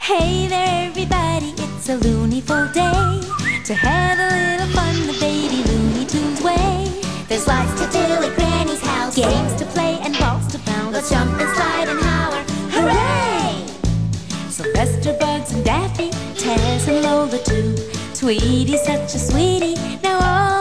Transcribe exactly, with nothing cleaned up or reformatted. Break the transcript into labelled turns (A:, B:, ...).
A: Hey there everybody, it's a Looneyful day to have a little fun the baby Looney Tunes way.
B: There's lots to do at Granny's house,
A: Games to play and balls to bounce.
B: let's jump and slide and holler, hooray!
A: Sylvester, Bugs and Daffy, Taz and Lola too. Tweety's such a sweetie, now all